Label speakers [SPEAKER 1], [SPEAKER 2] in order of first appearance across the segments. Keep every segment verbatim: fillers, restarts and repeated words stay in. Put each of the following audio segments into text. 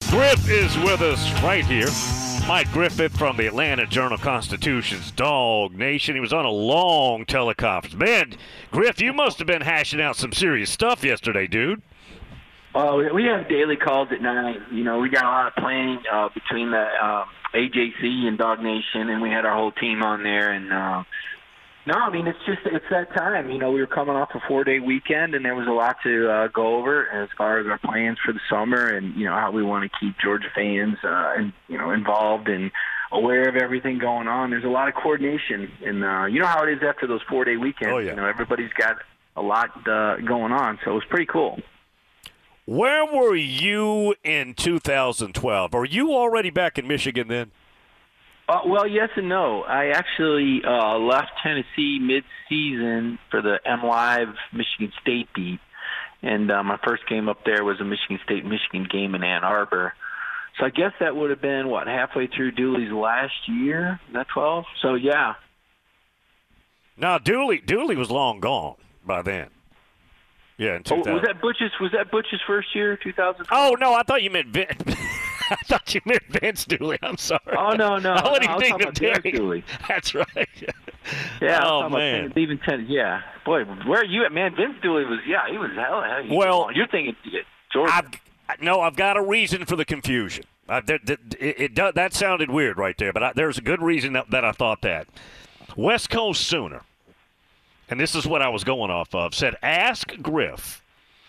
[SPEAKER 1] Griff is with us right here. Mike Griffith from the Atlanta Journal-Constitution's Dog Nation. He was on a long teleconference. Man, Griff, you must have been hashing out some serious stuff yesterday, dude.
[SPEAKER 2] Oh, we have daily calls at night. You know, we got a lot of planning uh, between the uh, A J C and Dog Nation, and we had our whole team on there. And uh, no, I mean, it's just it's that time. You know, we were coming off a four-day weekend, and there was a lot to uh, go over as far as our plans for the summer, and you know how we want to keep Georgia fans, uh, and you know, involved and aware of everything going on. There's a lot of coordination, and uh, you know how it is after those four-day weekends.
[SPEAKER 1] Oh, yeah.
[SPEAKER 2] You know, everybody's got a lot uh, going on, so it was pretty cool.
[SPEAKER 1] Where were you in two thousand twelve? Are you already back in Michigan then?
[SPEAKER 2] Uh, well, yes and no. I actually uh, left Tennessee mid-season for the M Live Michigan State beat, and uh, my first game up there was a Michigan State-Michigan game in Ann Arbor. So I guess that would have been, what, halfway through Dooley's last year? Is that twelve? So, yeah.
[SPEAKER 1] No, Dooley, Dooley was long gone by then. Yeah, in two thousand.
[SPEAKER 2] Oh, was that Butch's? Was that Butch's first year, two thousand twelve?
[SPEAKER 1] Oh no, I thought you meant Vince. I thought you meant Vince Dooley. I'm sorry.
[SPEAKER 2] Oh no, no,
[SPEAKER 1] I wasn't
[SPEAKER 2] no, I was
[SPEAKER 1] even
[SPEAKER 2] talking about
[SPEAKER 1] thinking
[SPEAKER 2] Derek
[SPEAKER 1] of
[SPEAKER 2] Dooley.
[SPEAKER 1] That's right.
[SPEAKER 2] Yeah.
[SPEAKER 1] Oh
[SPEAKER 2] I was
[SPEAKER 1] man.
[SPEAKER 2] about leaving ten. Yeah. Boy, where are you at, man? Vince Dooley was. Yeah, he was hell. hell he
[SPEAKER 1] Well,
[SPEAKER 2] was you're thinking Georgia.
[SPEAKER 1] I've, no, I've got a reason for the confusion. I, that, that, it, it does, that sounded weird right there, but I, there's a good reason that, that I thought that. West Coast Sooner, and this is what I was going off of, said, ask Griff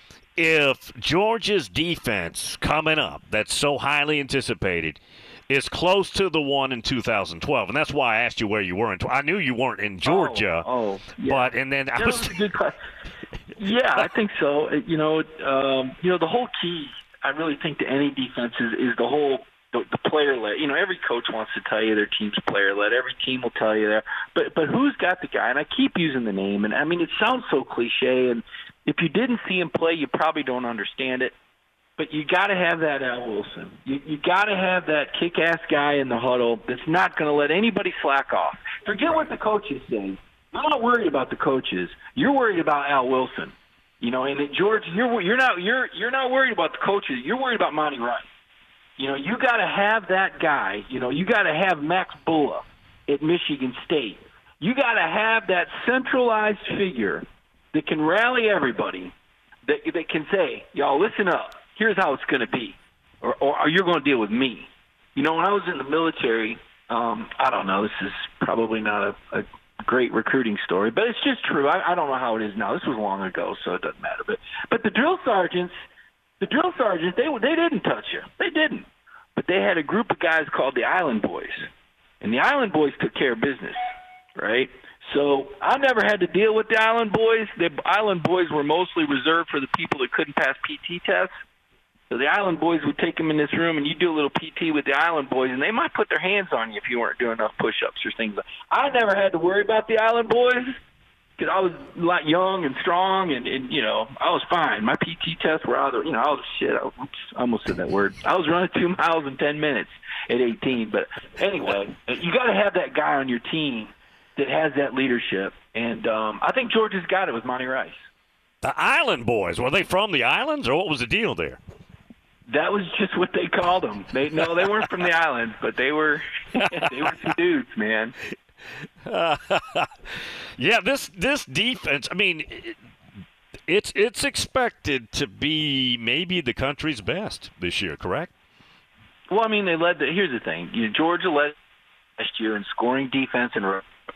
[SPEAKER 1] if Georgia's defense coming up that's so highly anticipated is close to the one in two thousand twelve. And that's why I asked you where you were. In, I knew you weren't in Georgia.
[SPEAKER 2] Oh, oh yeah.
[SPEAKER 1] But, and then I
[SPEAKER 2] that
[SPEAKER 1] was.
[SPEAKER 2] was a good question. Yeah, I think so. You know, um, you know, the whole key, I really think, to any defense is, is the whole the, the player led. You know, every coach wants to tell you their team's player led. Every team will tell you that. But but who's got the guy? And I keep using the name. And I mean, it sounds so cliche. And if you didn't see him play, you probably don't understand it. But you got to have that Al Wilson. You you got to have that kick-ass guy in the huddle that's not going to let anybody slack off. Forget what the coaches say. I'm not worried about the coaches. You're worried about Al Wilson. You know, and at George, you're you're not you're you're not worried about the coaches. You're worried about Monty Rice. You know, you got to have that guy. You know, you got to have Max Bulla at Michigan State. You got to have that centralized figure that can rally everybody, that that can say, "Y'all, listen up. Here's how it's going to be," or, or you're going to deal with me. You know, when I was in the military, um, I don't know. This is probably not a, a great recruiting story, but it's just true. I, I don't know how it is now. This was long ago, so it doesn't matter. But but the drill sergeants, the drill sergeants, they they didn't touch you. They didn't. But they had a group of guys called the Island Boys, and the Island Boys took care of business, right? So I never had to deal with the Island Boys. The Island Boys were mostly reserved for the people that couldn't pass P T tests. So the Island Boys would take them in this room, and you do a little P T with the Island Boys, and they might put their hands on you if you weren't doing enough push-ups or things like that. I never had to worry about the Island Boys because I was a lot young and strong, and, and, you know, I was fine. My P T tests were out of, you know, I was shit. I, oops, I almost said that word. I was running two miles in ten minutes at eighteen. But anyway, you got to have that guy on your team that has that leadership, and um, I think Georgia's got it with Monty Rice.
[SPEAKER 1] The Island Boys, were they from the islands, or what was the deal there?
[SPEAKER 2] That was just what they called them. They no, they weren't from the islands, but they were they were some dudes, man.
[SPEAKER 1] Uh, yeah, this this defense. I mean, it, it's it's expected to be maybe the country's best this year. Correct?
[SPEAKER 2] Well, I mean, they led. The, here's the thing: you know, Georgia led last year in scoring, defense, and.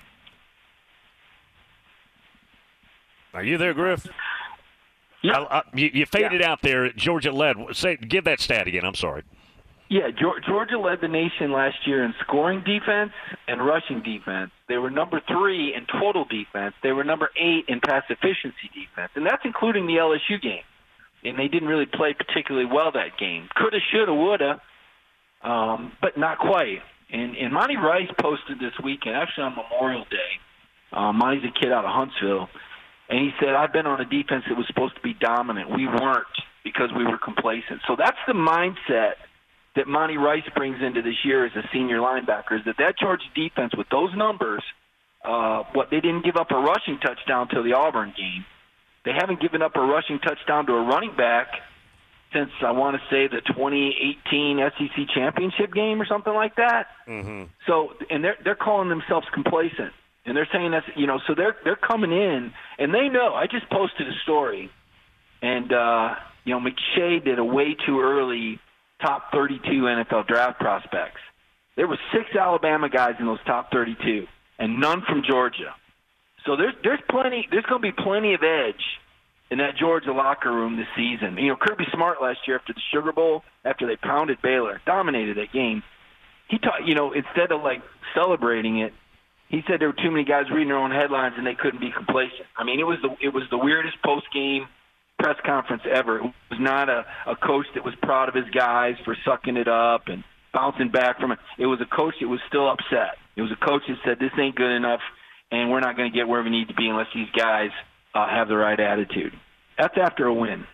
[SPEAKER 1] Are you there, Griff?
[SPEAKER 2] Yeah.
[SPEAKER 1] I, I, you, you faded
[SPEAKER 2] yeah.
[SPEAKER 1] out there. Georgia led. Say, give that stat again. I'm sorry.
[SPEAKER 2] Yeah, Georgia led the nation last year in scoring defense and rushing defense. They were number three in total defense. They were number eight in pass efficiency defense, and that's including the L S U game. And they didn't really play particularly well that game. Coulda, shoulda, woulda, um, but not quite. And, and Monty Rice posted this weekend, actually on Memorial Day. Um, Monty's a kid out of Huntsville. And he said, I've been on a defense that was supposed to be dominant. We weren't because we were complacent. So that's the mindset that Monty Rice brings into this year as a senior linebacker, is that that Georgia defense with those numbers, uh, what they didn't give up a rushing touchdown till the Auburn game. They haven't given up a rushing touchdown to a running back since I want to say the twenty eighteen S E C championship game or something like that.
[SPEAKER 1] Mm-hmm.
[SPEAKER 2] So, and they're they're calling themselves complacent, and they're saying that's you know, so they're they're coming in, and they know. I just posted a story, and uh, you know, McShay did a way too early top thirty-two N F L draft prospects. There were six Alabama guys in those top thirty-two, and none from Georgia. So there's there's plenty. There's going to be plenty of edge in that Georgia locker room this season. You know, Kirby Smart last year after the Sugar Bowl, after they pounded Baylor, dominated that game. He taught, you know, instead of like celebrating it, he said there were too many guys reading their own headlines and they couldn't be complacent. I mean, it was the it was the weirdest post game press conference ever. It was not a, a coach that was proud of his guys for sucking it up and bouncing back from it. It was a coach that was still upset. It was a coach that said this ain't good enough, and we're not going to get where we need to be unless these guys uh, have the right attitude. That's after a win.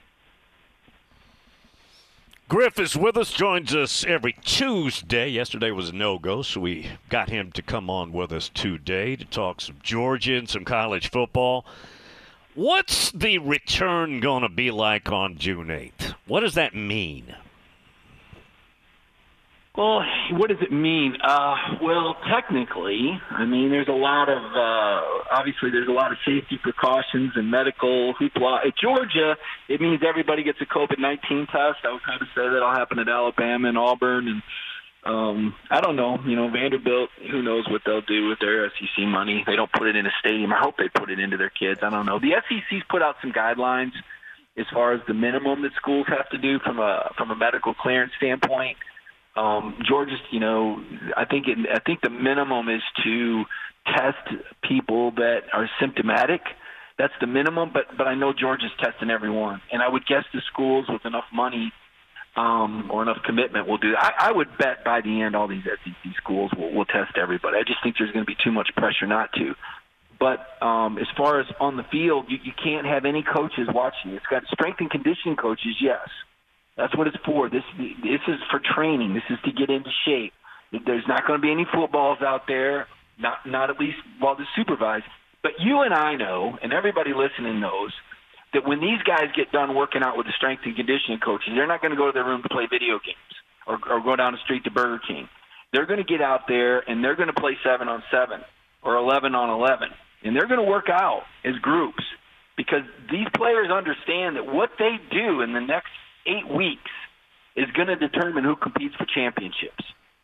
[SPEAKER 1] Griff is with us, joins us every Tuesday. Yesterday was a no-go, so we got him to come on with us today to talk some Georgia and some college football. What's the return going to be like on June eighth? What does that mean?
[SPEAKER 2] Well, what does it mean? Uh, well, technically, I mean, there's a lot of, uh, obviously there's a lot of safety precautions and medical hoopla. At Georgia, it means everybody gets a COVID nineteen test. I would kind of say that'll happen at Alabama and Auburn. And um, I don't know, you know, Vanderbilt, who knows what they'll do with their S E C money. They don't put it in a stadium. I hope they put it into their kids. I don't know. The S E C's put out some guidelines as far as the minimum that schools have to do from a from a medical clearance standpoint. Um, Georgia's, you know, I think it, I think the minimum is to test people that are symptomatic. That's the minimum, but but I know Georgia's testing everyone, and I would guess the schools with enough money um, or enough commitment will do that. I, I would bet by the end all these S E C schools will, will test everybody. I just think there's going to be too much pressure not to. But um, as far as on the field, you, you can't have any coaches watching. It's got strength and conditioning coaches, yes. That's what it's for. This this is for training. This is to get into shape. There's not going to be any footballs out there, not not at least while they're supervised. But you and I know, and everybody listening knows, that when these guys get done working out with the strength and conditioning coaches, they're not going to go to their room to play video games or, or go down the street to Burger King. They're going to get out there, and they're going to play seven on seven or eleven on eleven. And they're going to work out as groups because these players understand that what they do in the next eight weeks is going to determine who competes for championships.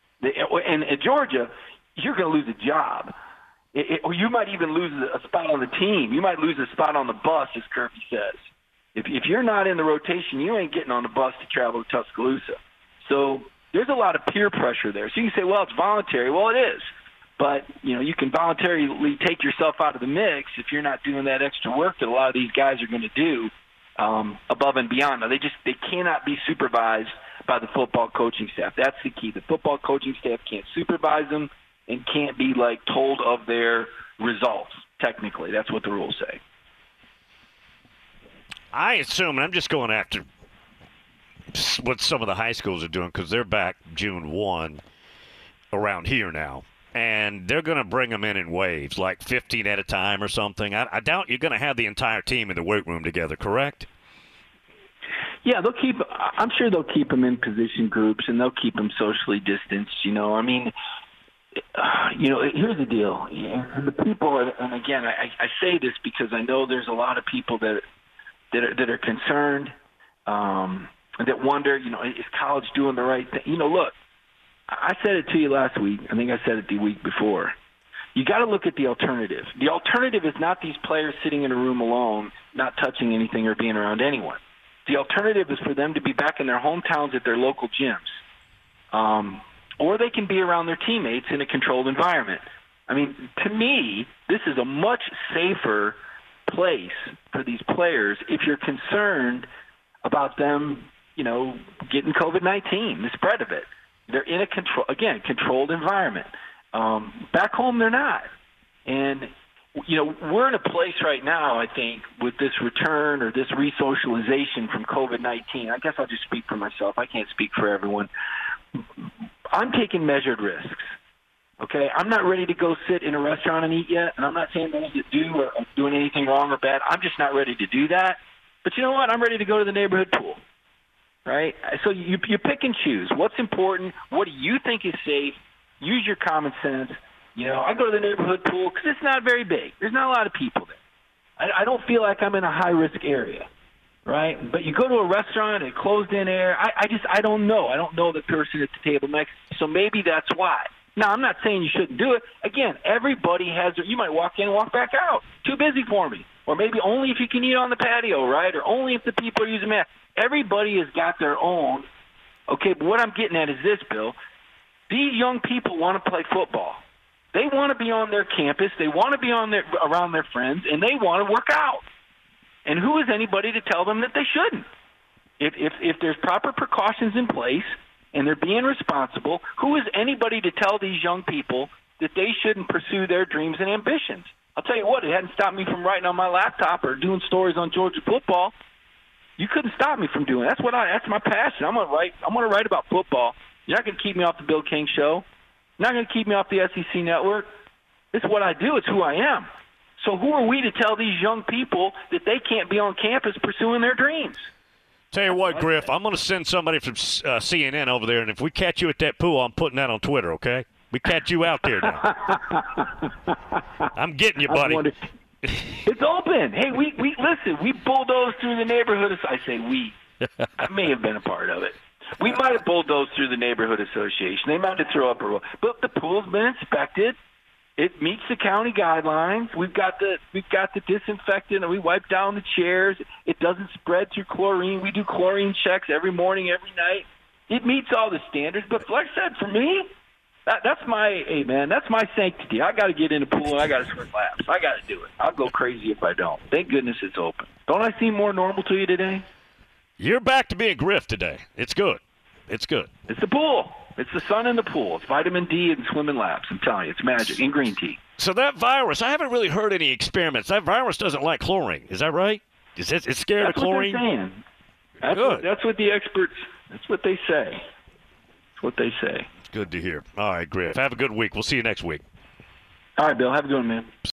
[SPEAKER 2] And at Georgia, you're going to lose a job. It, it, or you might even lose a spot on the team. You might lose a spot on the bus, as Kirby says. If, if you're not in the rotation, you ain't getting on the bus to travel to Tuscaloosa. So there's a lot of peer pressure there. So you can say, well, it's voluntary. Well, it is. But, you know, you can voluntarily take yourself out of the mix if you're not doing that extra work that a lot of these guys are going to do. Um, above and beyond. Now, they just they cannot be supervised by the football coaching staff. That's the key. The football coaching staff can't supervise them and can't be, like, told of their results, technically. That's what the rules say.
[SPEAKER 1] I assume, and I'm just going after what some of the high schools are doing because they're back June first around here now. And they're going to bring them in in waves, like fifteen at a time or something. I, I doubt you're going to have the entire team in the weight room together, correct?
[SPEAKER 2] Yeah, they'll keep. I'm sure they'll keep them in position groups, and they'll keep them socially distanced. You know, I mean, uh, you know, here's the deal. The people, and again, I, I say this because I know there's a lot of people that that are, that are concerned, um, that wonder, you know, is college doing the right thing? You know, look. I said it to you last week. I think I said it the week before. You got to look at the alternative. The alternative is not these players sitting in a room alone, not touching anything or being around anyone. The alternative is for them to be back in their hometowns at their local gyms. Um, or they can be around their teammates in a controlled environment. I mean, to me, this is a much safer place for these players if you're concerned about them, you know, getting COVID nineteen, the spread of it. They're in a control, again, controlled environment. Um, back home, they're not. And, you know, we're in a place right now, I think, with this return or this re-socialization from COVID nineteen. I guess I'll just speak for myself. I can't speak for everyone. I'm taking measured risks, okay? I'm not ready to go sit in a restaurant and eat yet, and I'm not saying those that do are doing anything wrong or bad. I'm just not ready to do that. But you know what? I'm ready to go to the neighborhood pool. right? So you you pick and choose. What's important? What do you think is safe? Use your common sense. You know, I go to the neighborhood pool because it's not very big. There's not a lot of people there. I, I don't feel like I'm in a high-risk area, right? But you go to a restaurant and closed-in air. I, I just I don't know. I don't know the person at the table next. So maybe that's why. Now, I'm not saying you shouldn't do it. Again, everybody has – you might walk in and walk back out. Too busy for me. Or maybe only if you can eat on the patio, right? Or only if the people are using masks. Everybody has got their own. Okay, but what I'm getting at is this, Bill. These young people want to play football. They want to be on their campus. They want to be on their around their friends, and they want to work out. And who is anybody to tell them that they shouldn't? If if if there's proper precautions in place and they're being responsible, who is anybody to tell these young people that they shouldn't pursue their dreams and ambitions? I'll tell you what, it hadn't stopped me from writing on my laptop or doing stories on Georgia football. You couldn't stop me from doing it. That's what I. That's my passion. I'm gonna write. I'm gonna write about football. You're not gonna keep me off the Bill King Show. You're not gonna keep me off the S E C Network. This is what I do. It's who I am. So who are we to tell these young people that they can't be on campus pursuing their dreams?
[SPEAKER 1] Tell you what, Griff, I'm going to send somebody from uh, C N N over there, and if we catch you at that pool, I'm putting that on Twitter, okay? We catch you out there now. I'm getting you, buddy.
[SPEAKER 2] It's open. Hey, we, we listen, we bulldozed through the neighborhood. I say we. I may have been a part of it. We might have bulldozed through the neighborhood association. They might have thrown up a rule. But the pool's been inspected. It meets the county guidelines. We've got the we've got the disinfectant, and we wipe down the chairs. It doesn't spread through chlorine. We do chlorine checks every morning, every night. It meets all the standards. But like I said, for me, that, that's my hey man, that's my sanctity. I got to get in the pool. And I got to swim laps. I got to do it. I'll go crazy if I don't. Thank goodness it's open. Don't I seem more normal to you today?
[SPEAKER 1] You're back to being Griff today. It's good. It's good.
[SPEAKER 2] It's the pool. It's the sun in the pool. It's vitamin D and swimming laps. I'm telling you, it's magic. And green tea.
[SPEAKER 1] So that virus, I haven't really heard any experiments. That virus doesn't like chlorine. Is that right? Is it, it's scared
[SPEAKER 2] that's
[SPEAKER 1] of chlorine?
[SPEAKER 2] That's what they're saying. That's
[SPEAKER 1] good.
[SPEAKER 2] What, that's what the experts, that's what they say. That's what they say.
[SPEAKER 1] Good to hear. All right, Griff. Have a good week. We'll see you next week.
[SPEAKER 2] All right, Bill. Have a good one, man.